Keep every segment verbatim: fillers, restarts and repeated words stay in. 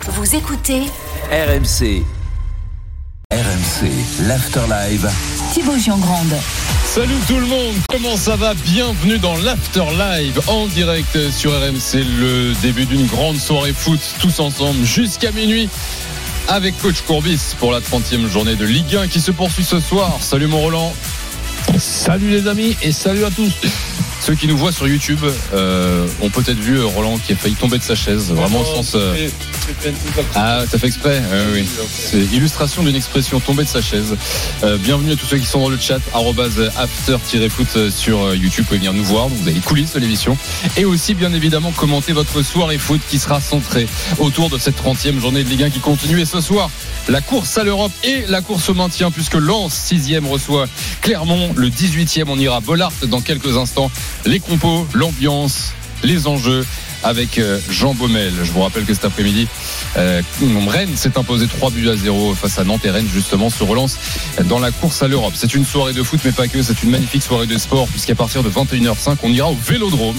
Vous écoutez R M C. R M C, l'After Live. Thibaut Giangrande. Salut tout le monde, comment ça va? Bienvenue dans l'After Live en direct sur R M C, le début d'une grande soirée foot, tous ensemble jusqu'à minuit avec Coach Courbis pour la trentième journée de Ligue un qui se poursuit ce soir. Salut mon Roland. Salut les amis et salut à tous. Ceux qui nous voient sur YouTube euh, ont peut-être vu Roland qui a failli tomber de sa chaise, vraiment au sens... Euh... Ah, t'as fait exprès euh, oui. C'est illustration d'une expression, tomber de sa chaise. Euh, bienvenue à tous ceux qui sont dans le chat, arobase after-foot sur YouTube, vous pouvez venir nous voir, donc vous avez les coulisses de l'émission. Et aussi, bien évidemment, commenter votre soirée foot qui sera centrée autour de cette trentième journée de Ligue un qui continue. Et ce soir, la course à l'Europe et la course au maintien, puisque Lens, sixième, reçoit Clermont, le dix-huitième, on ira à Bollaert dans quelques instants. Les compos, l'ambiance, les enjeux avec Jean Baumel. Je vous rappelle que cet après-midi, euh, Rennes s'est imposé trois buts à zéro face à Nantes et Rennes justement se relance dans la course à l'Europe. C'est une soirée de foot mais pas que, c'est une magnifique soirée de sport puisqu'à partir de vingt et une heures cinq, on ira au Vélodrome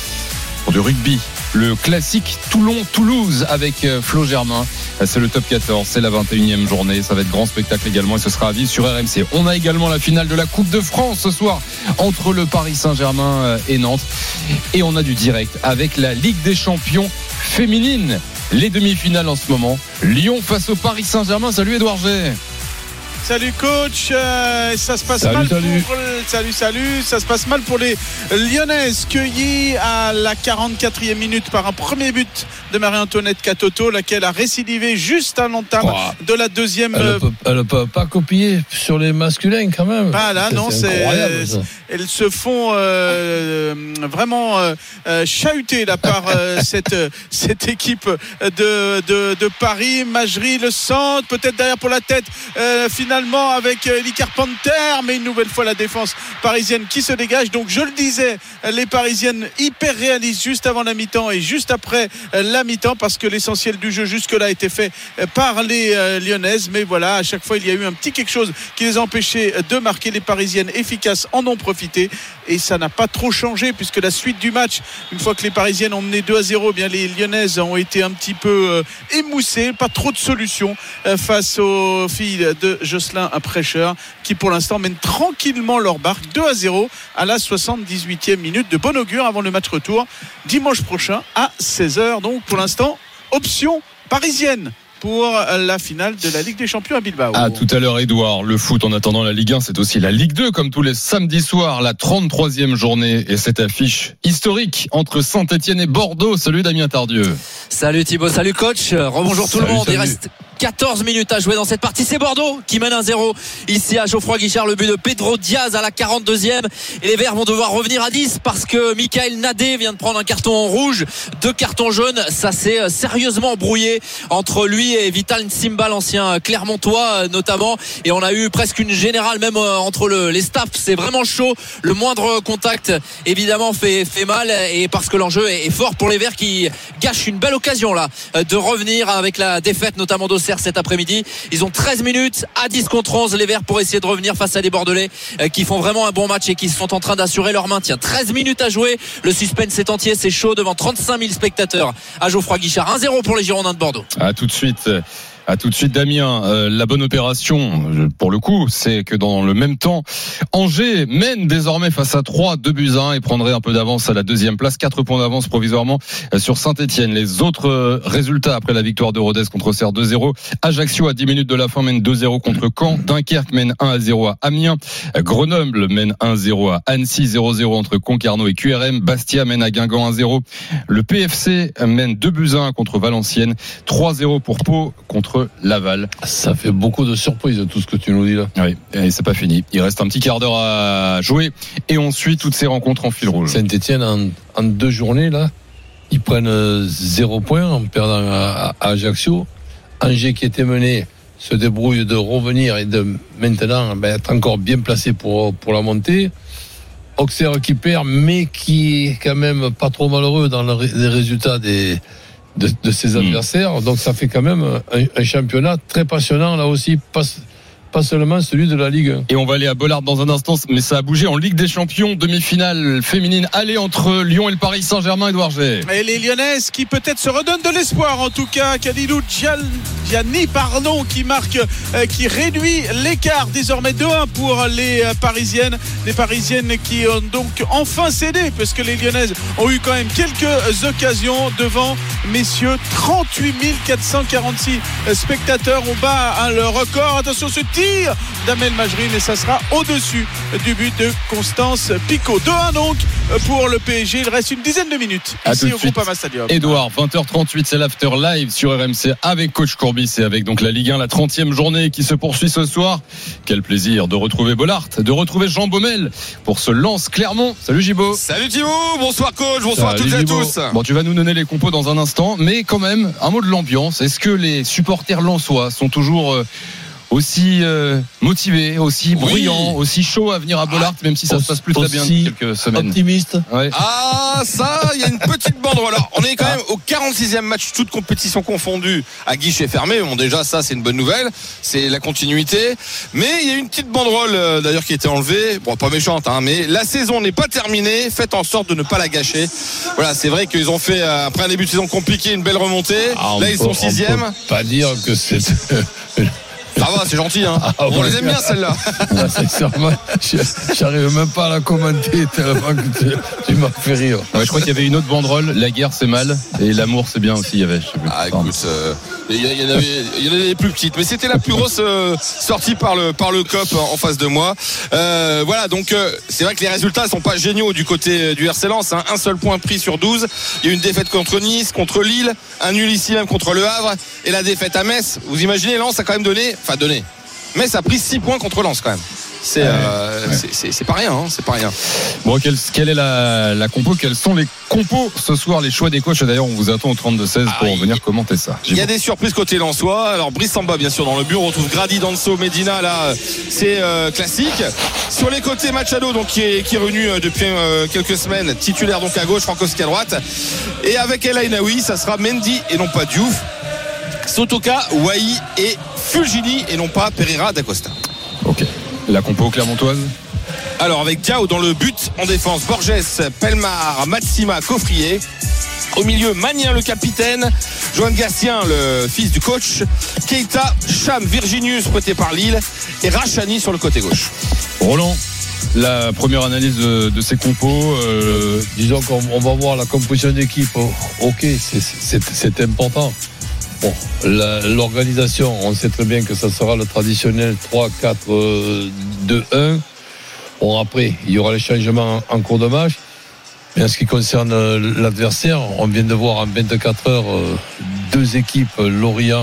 pour du rugby. Le classique Toulon-Toulouse avec Flo Germain. C'est le top quatorze, c'est la vingt et unième journée. Ça va être grand spectacle également et ce sera à vivre sur R M C. On a également la finale de la Coupe de France ce soir entre le Paris Saint-Germain et Nantes. Et on a du direct avec la Ligue des Champions féminine. Les demi-finales en ce moment. Lyon face au Paris Saint-Germain. Salut Édouard G. Salut coach, euh, ça se passe salut, mal salut. pour salut salut, ça se passe mal pour les Lyonnaises cueillies à la quarante-quatrième minute par un premier but de Marie-Antoinette Katoto, laquelle a récidivé juste à l'entame oh. de la deuxième. Elle ne peut pas copier sur les masculins quand même. Pas là, non, c'est, c'est incroyable. Ça. Elles se font euh, vraiment euh, chahuter là par euh, cette cette équipe de de, de Paris. Majerie le centre, peut-être derrière pour la tête. Euh, finalement avec Lee Carpenter, mais une nouvelle fois la défense parisienne qui se dégage. Donc je le disais, les Parisiennes hyper réalistes juste avant la mi-temps et juste après la mi-temps parce que l'essentiel du jeu jusque-là a été fait par les Lyonnaises. Mais voilà, à chaque fois il y a eu un petit quelque chose qui les a empêchés de marquer. Les Parisiennes efficaces en ont profité et ça n'a pas trop changé puisque la suite du match, une fois que les Parisiennes ont mené deux à zéro, eh bien les Lyonnaises ont été un petit peu émoussées, pas trop de solutions face aux filles de Jocelyn Prêcheur qui pour l'instant mène tranquillement leur barque deux à zéro à la soixante-dix-huitième minute. De bon augure avant le match retour dimanche prochain à seize heures. Donc pour l'instant option parisienne pour la finale de la Ligue des Champions à Bilbao. À tout à l'heure Edouard, le foot en attendant la Ligue un, c'est aussi la Ligue deux comme tous les samedis soirs, la trente-troisième journée et cette affiche historique entre Saint-Etienne et Bordeaux. Salut Damien Tardieu. Salut Thibaut, salut coach, rebonjour tout salut, le monde. salut. Il reste quatorze minutes à jouer dans cette partie. C'est Bordeaux qui mène un zéro ici à Geoffroy-Guichard. Le but de Pedro Diaz à la quarante-deuxième. Et les Verts vont devoir revenir à dix parce que Michael Nadé vient de prendre un carton rouge, deux cartons jaunes. Ça s'est sérieusement brouillé entre lui et Vital Nsimba, l'ancien Clermontois notamment. Et on a eu presque une générale même entre le, les staffs. C'est vraiment chaud. Le moindre contact évidemment fait, fait mal. Et parce que l'enjeu est fort pour les Verts qui gâchent une belle occasion là de revenir avec la défaite notamment d'Auxerre cet après-midi. Ils ont treize minutes à dix contre onze les Verts pour essayer de revenir face à des Bordelais qui font vraiment un bon match et qui sont en train d'assurer leur maintien. treize minutes à jouer, le suspense est entier, c'est chaud devant trente-cinq mille spectateurs à Geoffroy-Guichard. un zéro pour les Girondins de Bordeaux. À tout de suite. À tout de suite Damien, euh, la bonne opération pour le coup c'est que dans le même temps Angers mène désormais face à trois, deux buts à un et prendrait un peu d'avance à la deuxième place, quatre points d'avance provisoirement sur Saint-Etienne. Les autres résultats après la victoire de Rodez contre Auxerre deux zéro, Ajaccio à dix minutes de la fin mène deux zéro contre Caen, Dunkerque mène un à zéro à Amiens, Grenoble mène un zéro à Annecy, zéro zéro entre Concarneau et Q R M, Bastia mène à Guingamp un zéro, le P F C mène deux buts à un contre Valenciennes, trois zéro pour Pau contre Laval. Ça fait beaucoup de surprises tout ce que tu nous dis là. Oui, et c'est pas fini. Il reste un petit quart d'heure à jouer et on suit toutes ces rencontres en fil rouge. Saint-Etienne en, en deux journées là, ils prennent zéro point en perdant à, à Ajaccio. Angers qui était mené se débrouille de revenir et de maintenant ben, être encore bien placé pour, pour la montée. Auxerre qui perd mais qui est quand même pas trop malheureux dans le, les résultats des De, de ses adversaires, mmh. donc ça fait quand même un, un championnat très passionnant là aussi, pas, pas pas seulement celui de la Ligue un. Et on va aller à Bollard dans un instant, mais ça a bougé en Ligue des Champions, demi-finale féminine, aller entre Lyon et le Paris Saint-Germain, Edouard G. Et les Lyonnaises qui peut-être se redonnent de l'espoir, en tout cas, Kalilou Gianni, pardon, qui marque, euh, qui réduit l'écart désormais deux un pour les euh, Parisiennes, les Parisiennes qui ont donc enfin cédé, parce que les Lyonnaises ont eu quand même quelques occasions devant, messieurs, trente-huit mille quatre cent quarante-six spectateurs. On bat hein, le record. Attention, ce tir d'Amel Majri, mais ça sera au-dessus du but de Constance Picot. deux un donc pour le P S G. Il reste une dizaine de minutes à ici au Groupama Stadium. Edouard, vingt heures trente-huit, c'est l'after live sur R M C avec coach Courbis et avec donc la Ligue un, la trentième journée qui se poursuit ce soir. Quel plaisir de retrouver Bollard, de retrouver Jean Baumel pour ce Lens Clermont. Salut Gibo. Salut Thibaut, bonsoir coach, bonsoir Salut à toutes Gibo. et à tous. Bon, tu vas nous donner les compos dans un instant, mais quand même, un mot de l'ambiance. Est-ce que les supporters lensois sont toujours euh, aussi euh, motivés, aussi Oui. bruyants, aussi chauds à venir à Bollard, même si ça Aussi- se passe plus très bien depuis quelques semaines? Optimiste. Ouais. Ah ça, il y a une petite banderole. Alors, on est quand même au quarante-sixième match, toute compétition confondue, à guichet fermé. Bon, déjà ça c'est une bonne nouvelle, c'est la continuité. Mais il y a une petite banderole euh, d'ailleurs qui a été enlevée. Bon, pas méchante, hein, mais la saison n'est pas terminée. Faites en sorte de ne pas la gâcher. Voilà, c'est vrai qu'ils ont fait euh, après un début de saison compliqué, une belle remontée. Ah, on Là ils peut- sont on sixième. peut Pas dire que c'est. Ça va, c'est gentil, hein. Ah, On ouais. les aime bien celle-là. Ah, sincèrement, j'arrive même pas à la commenter tellement que tu, tu m'as fait rire. Ouais, je crois qu'il y avait une autre banderole, la guerre c'est mal et l'amour c'est bien aussi, il y avait. Je sais plus. Ah écoute, euh, il y, y en avait, il y en avait des plus petites, mais c'était la plus grosse euh, sortie par le par le C O P en face de moi. Euh, voilà, donc euh, c'est vrai que les résultats sont pas géniaux du côté du R C Lens. Hein. Un seul point pris sur douze. Il y a eu une défaite contre Nice, contre Lille, un nul ici même contre Le Havre et la défaite à Metz. Vous imaginez, Lens a quand même donné, enfin donné. Metz a pris six points contre Lens quand même. C'est, euh, ouais. c'est, c'est, c'est pas rien, hein, c'est pas rien. Bon, quelle, quelle est la, la compo? Quels sont les compos ce soir, les choix des coachs? D'ailleurs, on vous attend au trente-deux seize pour Ah, venir il- commenter ça. Il y a des surprises côté lensois. Alors Brice Samba bien sûr dans le but. On retrouve Grady, Danso, Medina là, c'est euh, classique. Sur les côtés Machado donc qui est, qui est revenu euh, depuis euh, quelques semaines, titulaire donc à gauche, Frankowski à droite. Et avec El Ainaoui, ça sera Mendy et non pas Diouf. Sotoka, Wai et Fulgini et non pas Pereira d'Acosta. Ok. La compo clermontoise? Alors avec Diao dans le but, en défense Borges, Pelmar, Matsima, Coffrier. Au milieu, Magnin le capitaine, Johan Gastien le fils du coach, Keita, Cham, Virginius prêté par Lille et Rachani sur le côté gauche. Roland, la première analyse de, de ces compos. Euh, Disons qu'on on va voir la composition d'équipe. Oh, ok, c'est, c'est, c'est important. Bon, la, l'organisation, on sait très bien que ça sera le traditionnel trois quatre deux un. Bon, après, il y aura les changements en, en cours de match. Mais en ce qui concerne l'adversaire, on vient de voir en vingt-quatre heures deux équipes, Lorient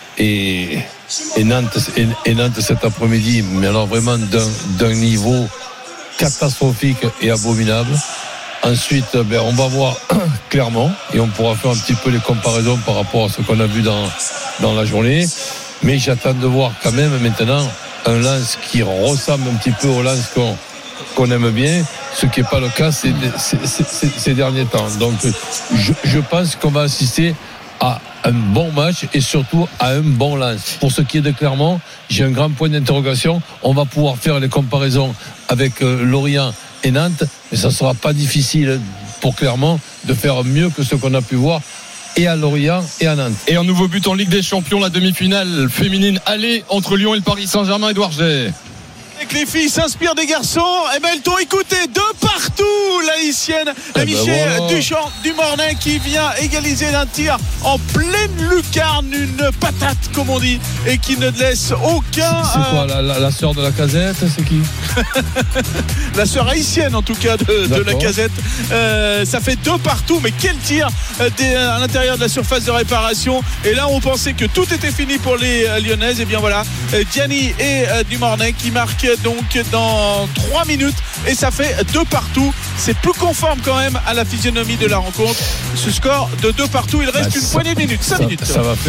et, et, Nantes, et, et Nantes cet après-midi, mais alors vraiment d'un, d'un niveau catastrophique et abominable. Ensuite, ben, on va voir Clermont et on pourra faire un petit peu les comparaisons par rapport à ce qu'on a vu dans, dans la journée. Mais j'attends de voir quand même maintenant un Lens qui ressemble un petit peu au Lens qu'on, qu'on aime bien, ce qui n'est pas le cas ces, ces, ces, ces derniers temps. Donc je, je pense qu'on va assister à un bon match et surtout à un bon Lens. Pour ce qui est de Clermont, j'ai un grand point d'interrogation. On va pouvoir faire les comparaisons avec euh, Lorient et Nantes, mais ça ne sera pas difficile pour Clermont de faire mieux que ce qu'on a pu voir et à Lorient et à Nantes. et un nouveau but en Ligue des Champions, la demi-finale féminine aller entre Lyon et le Paris Saint-Germain. Edouard G. Et que les filles s'inspirent des garçons. Et ben elles t'ont écouté de partout, la Haïtienne ben Michel voilà. Duchamp du Mornay qui vient égaliser d'un tir en pleine lucarne, une patate comme on dit, et qui ne laisse aucun. C'est euh, quoi, la, la, la sœur de la Casette, c'est qui? la sœur haïtienne en tout cas de, de la D'accord. Casette. Euh, ça fait deux partout, mais quel tir euh, des, à l'intérieur de la surface de réparation. Et là on pensait que tout était fini pour les euh, Lyonnaises. Et bien voilà, euh, Gianni et euh, Dumornay qui marquent donc dans trois minutes et ça fait deux partout. C'est plus conforme quand même à la physionomie de la rencontre. Ce score de deux partout, il reste Bah, une ça- poignée de minutes, cinq ça, minutes. ça va faire un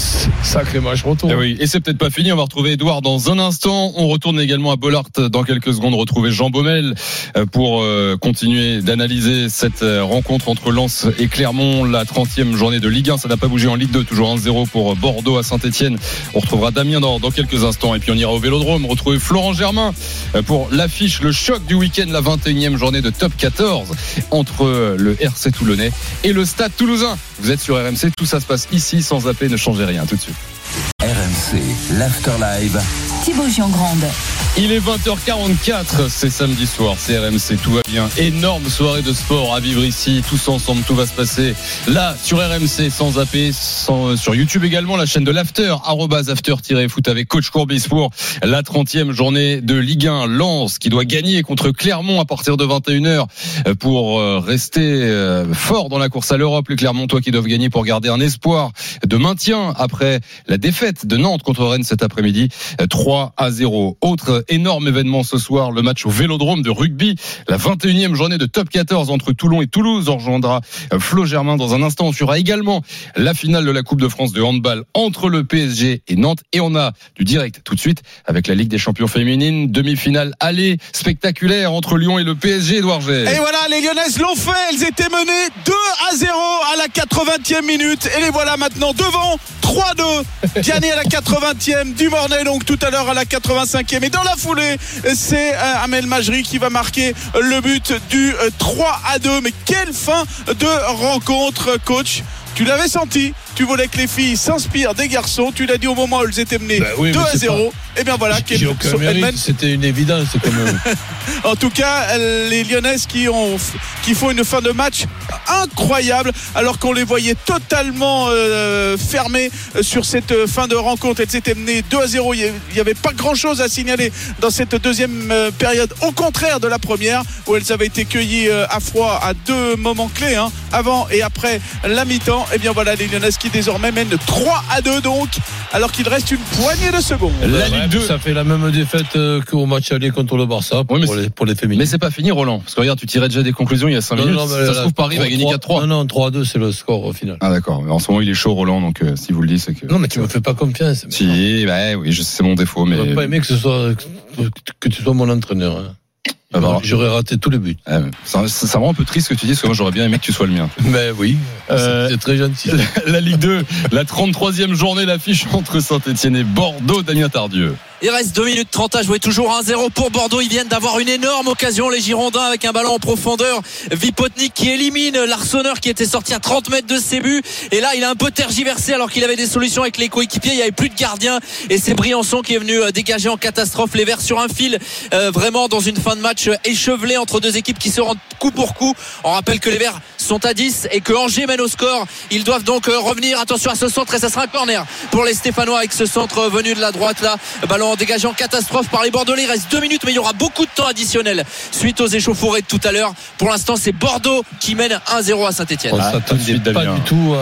Sacré match retour. Et oui, et c'est peut-être pas fini. On va retrouver Edouard dans un instant. On retourne également à Bollaert dans quelques secondes. Retrouver Jean Baumel pour continuer d'analyser cette rencontre entre Lens et Clermont. La trentième journée de Ligue un. Ça n'a pas bougé en Ligue deux. Toujours un zéro pour Bordeaux à Saint-Etienne. On retrouvera Damien dans, dans quelques instants. Et puis on ira au Vélodrome. Retrouver Florent Germain pour l'affiche, le choc du week-end, la vingt et unième journée de Top quatorze entre le R C Toulonnais et le Stade Toulousain. Vous êtes sur R M C. Tout ça se passe ici sans zapper. Ne changez rien. Tout de suite. R M C, l'After Live. Thibaut Giangrande. Il est vingt heures quarante-quatre, c'est samedi soir, c'est R M C, tout va bien. Énorme soirée de sport à vivre ici, tous ensemble, tout va se passer là sur R M C, sans zapper, sans, sur YouTube également, la chaîne de l'After, arrobase after-foot avec Coach Courbis pour la trentième journée de Ligue un. Lens qui doit gagner contre Clermont à partir de vingt et une heures pour rester fort dans la course à l'Europe. Les Clermontois qui doivent gagner pour garder un espoir de maintien après la défaite de Nantes contre Rennes cet après-midi, trois à zéro. Autre énorme événement ce soir, le match au Vélodrome de rugby, la vingt et unième journée de Top quatorze entre Toulon et Toulouse. On rejoindra Flo Germain dans un instant. On suivra également la finale de la Coupe de France de handball entre le P S G et Nantes. Et on a du direct tout de suite avec la Ligue des champions féminines, demi-finale aller spectaculaire entre Lyon et le P S G. Édouard G. Et voilà, les Lyonnaises l'ont fait. Elles étaient menées deux à zéro à la quatre-vingtième minute. Et les voilà maintenant devant trois deux. Diané à la quatre-vingtième, Dumornay donc tout à l'heure à la quatre-vingt-cinquième. Et dans la foulée, c'est Amel Majri qui va marquer le but du trois à deux. Mais quelle fin de rencontre, coach! Tu l'avais senti, tu voulais que les filles s'inspirent des garçons, tu l'as dit au moment où elles étaient menées bah oui, deux à zéro. Et bien voilà, j'ai aucun mérite, c'était une évidence quand même. En tout cas, les Lyonnaises qui, ont, qui font une fin de match incroyable, alors qu'on les voyait totalement euh, fermées sur cette fin de rencontre. Elles étaient menées deux à zéro, il n'y avait pas grand chose à signaler dans cette deuxième période, au contraire de la première, où elles avaient été cueillies à froid à deux moments clés, hein, avant et après la mi-temps. Et bien voilà, les Lyonnaises qui désormais mènent trois à deux donc, alors qu'il reste une poignée de secondes. La Ligue deux, ça fait la même défaite qu'au match aller contre le Barça pour, oui, pour, les, pour les féminines. Mais c'est pas fini, Roland, parce que regarde, tu tirais déjà des conclusions il y a cinq minutes. Non, ça là, se trouve Paris va gagner quatre trois. Non, non, trois à deux c'est le score au final. Ah d'accord, mais en ce moment il est chaud, Roland, donc euh, si vous le dites c'est que... Non mais tu me fais pas confiance. Si, bah, oui, je, c'est mon défaut. Mais... J'aurais pas aimé que, ce soit, que tu sois mon entraîneur. Hein. Alors, j'aurais raté tous les buts. Euh, ça, ça, ça me rend un peu triste ce que tu dis, parce que moi j'aurais bien aimé que tu sois le mien. Ben oui, euh, c'est très gentil. La, la Ligue deux, la trente-troisième journée, l'affiche entre Saint-Etienne et Bordeaux. Damien Tardieu. Il reste deux minutes trente à jouer, toujours un zéro pour Bordeaux. Ils viennent d'avoir une énorme occasion, les Girondins, avec un ballon en profondeur. Vipotnik qui élimine l'Arseneur qui était sorti à trente mètres de ses buts. Et là, il a un peu tergiversé alors qu'il avait des solutions avec les coéquipiers. Il n'y avait plus de gardien. Et c'est Briançon qui est venu dégager en catastrophe les Verts sur un fil. Euh, vraiment dans une fin de match échevelée entre deux équipes qui se rendent coup pour coup. On rappelle que les Verts sont à dix et que Angers mène au score. Ils doivent donc revenir. Attention à ce centre et ça sera un corner pour les Stéphanois avec ce centre venu de la droite là. Ballon dégagé en catastrophe par les Bordelais. Il reste deux minutes mais il y aura beaucoup de temps additionnel suite aux échauffourées de tout à l'heure. Pour l'instant c'est Bordeaux qui mène un zéro à Saint-Etienne. On s'attendait pas du tout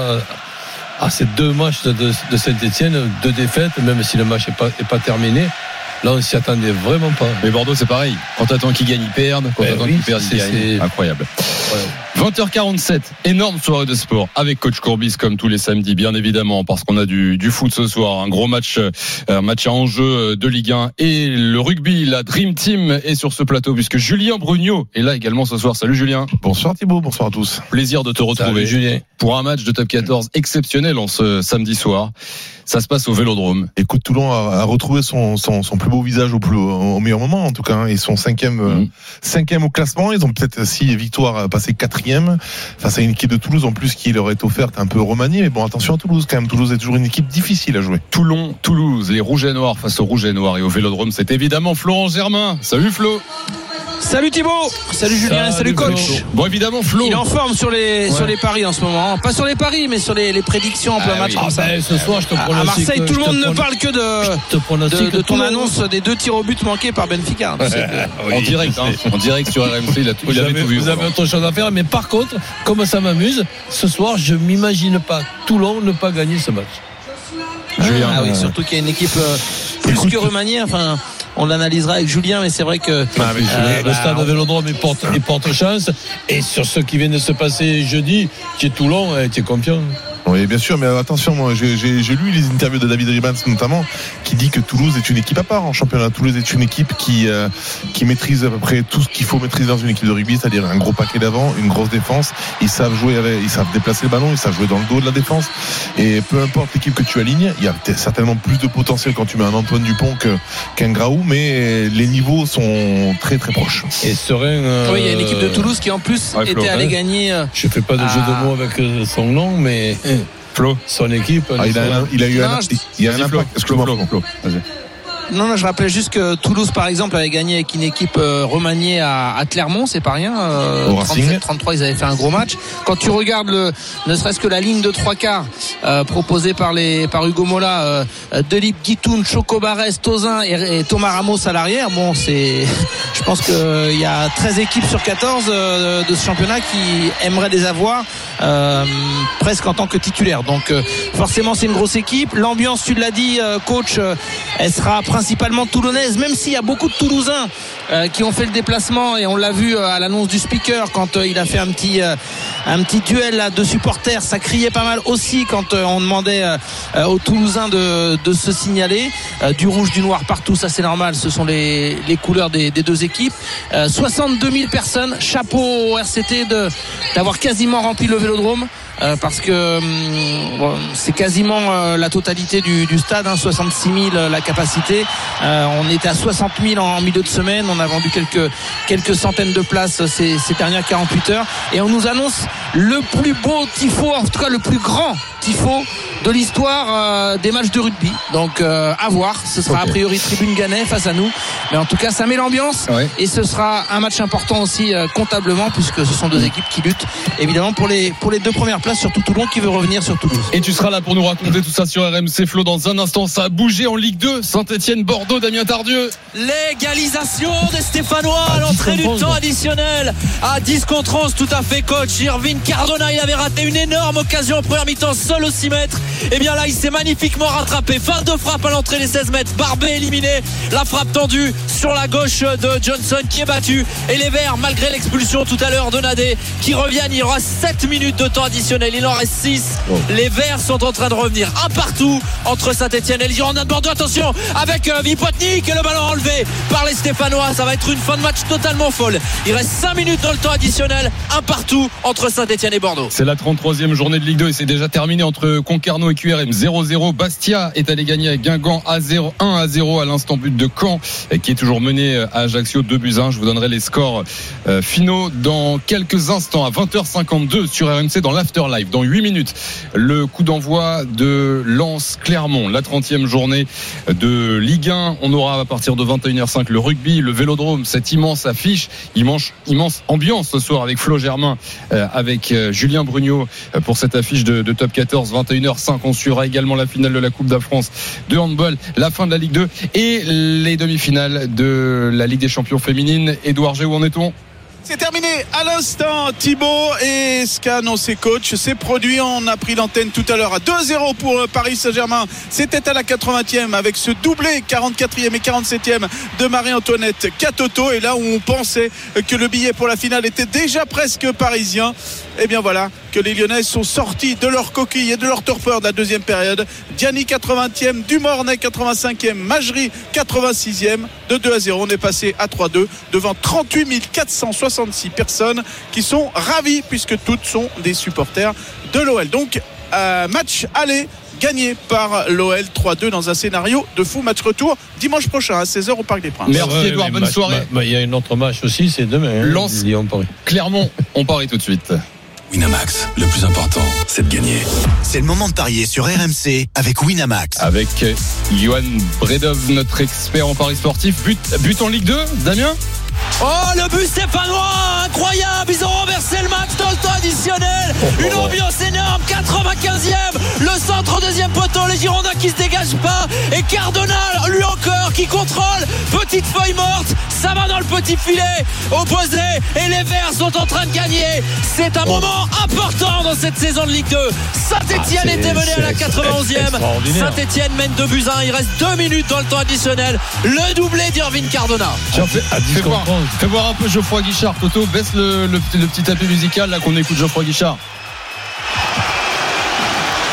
à, à ces deux matchs de, de Saint-Etienne, deux défaites, même si le match n'est pas, est pas terminé. Là, on s'y attendait vraiment pas. Mais Bordeaux, c'est pareil. Quand t'attends qu'ils gagnent, ils perdent. Quand t'attends oui, qu'ils perdent, ils gagnent. C'est incroyable. Ouais. vingt heures quarante-sept, énorme soirée de sport avec Coach Courbis comme tous les samedis, bien évidemment, parce qu'on a du, du foot ce soir. Un gros match, un match à enjeu de Ligue un et le rugby. La Dream Team est sur ce plateau puisque Julien Brugnot est là également ce soir. Salut Julien. Bonsoir Thibaut, bonsoir à tous. Plaisir de te retrouver. Salut Julien. Pour un match de Top quatorze exceptionnel en ce samedi soir. Ça se passe au Vélodrome. Écoute, Toulon a, a retrouvé son, son, son plus beau visage au, plus, au meilleur moment, en tout cas. Ils sont cinquième, mmh. euh, cinquième au classement. Ils ont peut-être six victoires passé quatrième. Face à une équipe de Toulouse, en plus, qui leur est offerte un peu remaniée. Mais bon, attention à Toulouse, quand même. Toulouse est toujours une équipe difficile à jouer. Toulon, Toulouse, les Rouges et Noirs face aux Rouges et Noirs. Et au Vélodrome, c'est évidemment Florent Germain. Salut Flo. Salut Thibaut, salut Julien, salut, salut coach. Flo. Bon évidemment Flo. Il est en forme sur les ouais. sur les paris en ce moment, pas sur les paris mais sur les, les prédictions en plein ah, match. Oui. Comme ça. Ah, ce soir je te pronostique. À Marseille, tout le monde ne parle que de de, de ton annonce des deux tirs au but manqués par Benfica. Ouais. Oui. En direct, hein. En direct sur R M C, il a tout. Vous, avez, tout vu, vous avez autre chose à faire, mais par contre, comme ça m'amuse, ce soir je m'imagine pas Toulon ne pas gagner ce match. Julien, ah oui, surtout qu'il y a une équipe euh, plus que remaniée, enfin. On l'analysera avec Julien, mais c'est vrai que ah, mais euh, le stade de Vélodrome il porte, il porte chance. Et sur ce qui vient de se passer jeudi, tu es Toulon, tu es confiant. Oui, bien sûr, mais attention, moi, j'ai, j'ai, j'ai lu les interviews de David Ribans notamment, qui dit que Toulouse est une équipe à part en championnat. Toulouse est une équipe qui euh, qui maîtrise à peu près tout ce qu'il faut maîtriser dans une équipe de rugby, c'est-à-dire un gros paquet d'avant, une grosse défense. Ils savent jouer avec, ils savent déplacer le ballon, ils savent jouer dans le dos de la défense. Et peu importe l'équipe que tu alignes, il y a certainement plus de potentiel quand tu mets un Antoine Dupont que, qu'un Graou, mais les niveaux sont très très proches. Et serein. Euh... Oui, il y a une équipe de Toulouse qui en plus ouais, était allée gagner. Euh... Je fais pas de à... jeu de mots avec son nom, mais Flo, son équipe. Ah, il, a, il a eu non, un, je... il y a un impact. Excuse-moi, Flo. Flo. Vas-y. Non, non, je rappelais juste que Toulouse, par exemple, avait gagné avec une équipe euh, remaniée à, à Clermont, c'est pas rien. Euh, trente-sept trente-trois, ils avaient fait un gros match. Quand tu regardes le, ne serait-ce que la ligne de trois quarts euh, proposée par les, par Hugo Mola, euh, Delip, Guitoun, Choco Barès, Tozin et, et Thomas Ramos à l'arrière. Bon, c'est, je pense qu'il euh, y a treize équipes sur quatorze euh, de ce championnat qui aimeraient les avoir euh, presque en tant que titulaires. Donc, euh, forcément, c'est une grosse équipe. L'ambiance, tu l'as dit, euh, coach, euh, elle sera principalement toulonnaise, même s'il y a beaucoup de Toulousains euh, qui ont fait le déplacement, et on l'a vu euh, à l'annonce du speaker quand euh, il a fait un petit euh, un petit duel là, de supporters. Ça criait pas mal aussi quand euh, on demandait euh, aux Toulousains de, de se signaler. Euh, du rouge, du noir partout, ça c'est normal, ce sont les, les couleurs des, des deux équipes. euh, soixante-deux mille personnes, chapeau au R C T de, d'avoir quasiment rempli le Vélodrome. Euh, parce que euh, c'est quasiment euh, la totalité du, du stade, hein, soixante-six mille euh, la capacité. Euh, on était à soixante mille en, en milieu de semaine. On a vendu quelques quelques centaines de places ces, ces dernières quarante-huit heures, et on nous annonce le plus beau tifo, en tout cas le plus grand tifo de l'histoire euh, des matchs de rugby. Donc euh, à voir. Ce sera okay. A priori tribune Gannet face à nous, mais en tout cas ça met l'ambiance, ouais. Et ce sera un match important aussi euh, comptablement, puisque ce sont deux équipes qui luttent évidemment pour les pour les deux premières places, surtout Toulon qui veut revenir sur Toulouse. Et tu seras là pour nous raconter tout ça sur R M C, Flo. Dans un instant, ça a bougé en Ligue deux. Saint-Etienne, Bordeaux, Damien Tardieu. L'égalisation des Stéphanois à l'entrée du temps additionnel à dix contre onze, tout à fait, coach. Irvine Cardona, il avait raté une énorme occasion en première mi-temps, seul au six mètres. Et bien là, il s'est magnifiquement rattrapé. Fin de frappe à l'entrée des seize mètres. Barbet éliminé. La frappe tendue sur la gauche de Johnson qui est battu. Et les Verts, malgré l'expulsion tout à l'heure de Nadé, qui reviennent. Il y aura sept minutes de temps additionnel. Il en reste six. Oh. Les Verts sont en train de revenir. Un partout entre Saint-Etienne et les Girondins de Bordeaux. Attention avec euh, Vipotnik et le ballon enlevé par les Stéphanois. Ça va être une fin de match totalement folle. Il reste cinq minutes dans le temps additionnel. Un partout entre Saint-Etienne et Bordeaux. C'est la trente-troisième journée de Ligue deux et c'est déjà terminé entre Concarneau et Q R M. zéro zéro. Bastia est allé gagner avec Guingamp à zéro, un à zéro à l'instant, but de Caen qui est toujours mené à Ajaccio deux buts à un. Je vous donnerai les scores euh, finaux dans quelques instants à vingt heures cinquante-deux sur R M C dans l'Afterlife. Dans huit minutes, le coup d'envoi de Lens-Clermont, la trentième journée de Ligue un. On aura à partir de vingt et une heures cinq le rugby, le Vélodrome, cette immense affiche, immense, immense ambiance ce soir avec Flo Germain, euh, avec euh, Julien Brugnot euh, pour cette affiche de, de Top quatorze. Vingt et une heures cinq, on suivra également la finale de la Coupe de France de handball, la fin de la Ligue deux et les demi-finales de la Ligue des champions féminines. Édouard G, où en est-on ? C'est terminé à l'instant, Thibaut, et ce qu'a annoncé coach, c'est produit. On a pris l'antenne tout à l'heure à deux zéro pour Paris Saint-Germain. C'était à la quatre-vingtième avec ce doublé quarante-quatrième et quarante-septième de Marie-Antoinette Catoto. Et là où on pensait que le billet pour la finale était déjà presque parisien, et bien voilà que les Lyonnais sont sortis de leur coquille et de leur torpeur de la deuxième période. Diani quatre-vingtième, Dumornay quatre-vingt-cinquième, Majerie quatre-vingt-sixième. De deux à zéro, on est passé à trois deux devant trente-huit mille quatre cent soixante-six personnes qui sont ravies puisque toutes sont des supporters de l'O L. Donc euh, match aller gagné par l'O L trois deux dans un scénario de fou. Match retour dimanche prochain à seize heures au Parc des Princes. Merci ouais, Edouard, bonne match, soirée. Il bah, y a un autre match aussi, c'est demain. Hein, Lens, Lyon-Paris. Clermont, on parie tout de suite. Winamax, le plus important, c'est de gagner. C'est le moment de parier sur R M C avec Winamax. Avec Johan Bredov, notre expert en paris sportif. But, but en Ligue deux, Damien ? Oh, le but stéphanois, incroyable. Ils ont renversé le match dans le temps additionnel. Une ambiance énorme. quatre-vingt-quinzième, le centre deuxième poteau, les Girondins qui se dégagent pas, et Cardona lui encore qui contrôle. Petite feuille morte, ça va dans le petit filet opposé et les Verts sont en train de gagner. C'est un moment important dans cette saison de Ligue deux. Saint-Etienne ah, était mené à la quatre-vingt-onzième. Saint-Etienne mène deux buts à un. Il reste deux minutes dans le temps additionnel. Le doublé d'Irvine Cardona. Tiens, fais, fais, voir, fais voir un peu Geoffroy Guichard. Toto, baisse le, le, le petit tapis musical là qu'on écoute Geoffroy Guichard.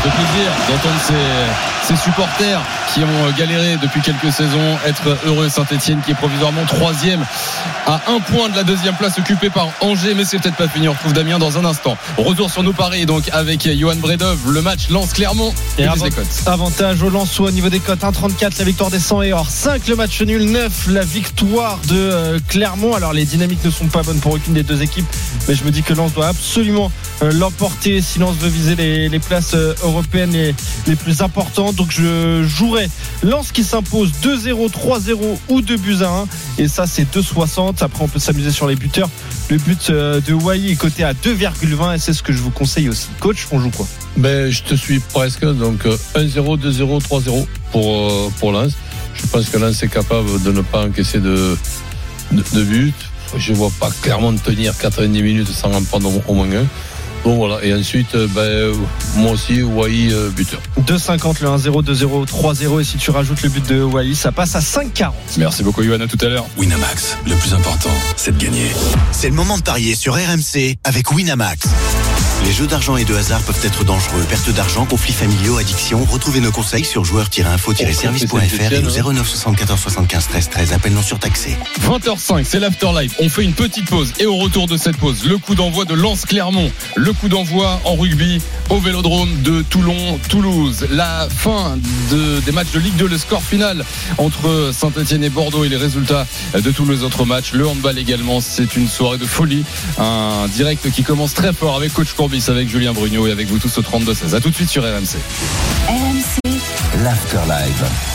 fait plaisir d'entendre ces, ces supporters qui ont galéré depuis quelques saisons être heureux. Saint-Etienne qui est provisoirement troisième à un point de la deuxième place occupée par Angers, mais c'est peut-être pas fini. On retrouve Damien dans un instant. Retour sur nos paris donc avec Johan Bredov. Le match Lens-Clermont et, et avant, avantage au Lensois au niveau des cotes. un virgule trente-quatre la victoire des cent et or. cinq le match nul. neuf la victoire de euh, Clermont. Alors les dynamiques ne sont pas bonnes pour aucune des deux équipes, mais je me dis que Lens doit absolument euh, l'emporter si Lens veut viser les, les places euh, européennes les, les plus importantes. Donc je jouerai Lens qui s'impose deux zéro, trois zéro ou deux buts à un, et ça c'est deux soixante. Après on peut s'amuser sur les buteurs. Le but euh, de Wai est coté à deux virgule vingt et c'est ce que je vous conseille aussi. Coach, on joue quoi? Ben, je te suis presque, donc un zéro, deux zéro, trois zéro pour, euh, pour Lens. Je pense que Lens est capable de ne pas encaisser de, de, de but. Je ne vois pas clairement tenir quatre-vingt-dix minutes sans en prendre au, au moins un. Bon voilà, et ensuite ben, moi aussi Wai euh, buteur. deux cinquante le un zéro, deux zéro, trois zéro, et si tu rajoutes le but de Wai, ça passe à cinq quarante. Merci beaucoup Yohann, à tout à l'heure. Winamax, le plus important, c'est de gagner. C'est le moment de parier sur R M C avec Winamax. Les jeux d'argent et de hasard peuvent être dangereux. Perte d'argent, conflits familiaux, addiction. Retrouvez nos conseils sur joueurs tiret info tiret service point f r et au zéro neuf soixante-quatorze soixante-quinze treize treize. Appel non surtaxé. vingt heures cinq, c'est l'Afterlife. On fait une petite pause et au retour de cette pause, le coup d'envoi de Lens-Clermont. Le coup d'envoi en rugby au Vélodrome de Toulon-Toulouse. La fin de, des matchs de Ligue deux, le score final entre Saint-Etienne et Bordeaux et les résultats de tous les autres matchs. Le handball également, c'est une soirée de folie. Un direct qui commence très fort avec Coach Courbis, avec Julien Brugnot et avec vous tous au trente-deux seize. A tout de suite sur R M C. R M C, l'Afterlife.